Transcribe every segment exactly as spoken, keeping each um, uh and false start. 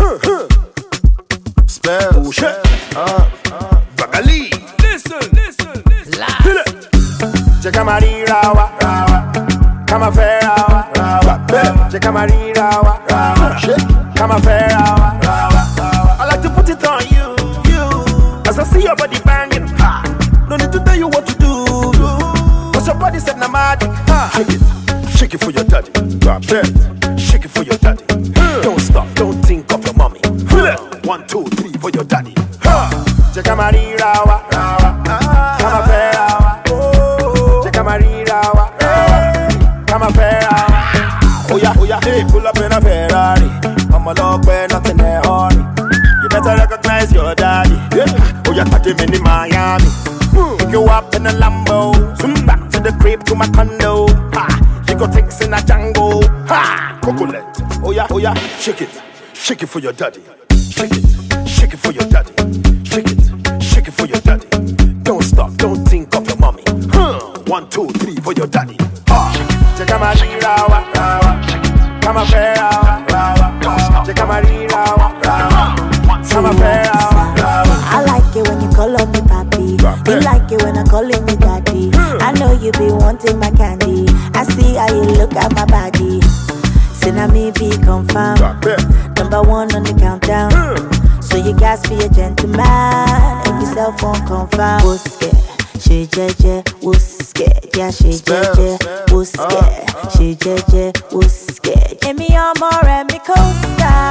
Huh, huh. Spell. Oh shit. Uh, uh. Bagali. Listen, listen, listen. Feel it. Check my rawa, rawa. Come a fair rawa, rawa. Check my rawa, rawa. Shit. Come a fair rawa, rawa. I like to put it on you, you. As I see your body banging, ha. No need to tell you what to do. Cause your body said na magic, ha. Shake it, shake it for your daddy. Drop it, shake it for your daddy. Don't stop, don't think of your mommy. One, two, three for your daddy. Check my rawa, rawa. Come a fair rawa. Check my rawa, rawa. Come a fair rawa. Oh yeah, oh yeah, hey, pull up in a Ferrari. I'm a log where nothing there hurry. You better recognize your daddy. Yeah. Oh yeah, catch him in Miami. Pick you up in a Lambo. Zoom back to the crib to my condo. Ha, you got things in a Django. Ha, cocolet. Oh yeah, oh yeah, shake it, shake it for your daddy. Shake it, shake it for your daddy. Shake it, shake it for your daddy. Don't stop, don't think of your mommy. Huh. One, two, three for your daddy. Ah, check out my rawa, rawa. Come a fair rawa, rawa. Check out my rawa, rawa. Come a fair rawa, rawa. I like it when you call on me papi. You like it when I call me daddy. I know you be wanting my candy. I see how you look at my body. Say na me be confirmed. Number one on the countdown. So you guys be a gentleman. If yourself won't confirm. Who's scared? She jeje. Who's scared? Yeah, she jeje. Who's scared? She jeje. Who's scared? Give me your more and me coaster.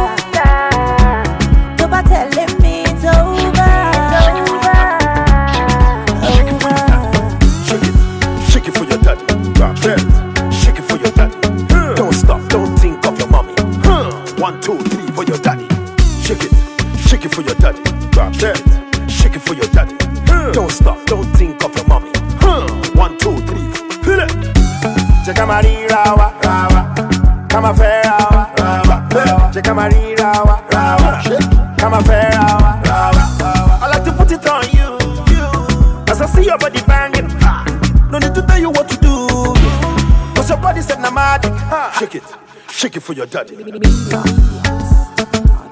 Don't be telling me it's over. Shake it, shake it for your daddy. Drop it, shake it for your daddy. Don't stop, don't think of your mommy. One, two, three for your daddy. Shake it, shake it for your daddy. Drop it, shake it for your daddy. Don't stop, don't think of your mommy. One, two, three, feel it. Check out my rawa, rawa. Come a fair rawa, rawa. Check out my rawa, rawa. Come a fair rawa, rawa. I like to put it on you, you. As I see your body banging, ha. No need to tell you what to do. Cause your body said na magic, ha. Shake it, shake it for your daddy.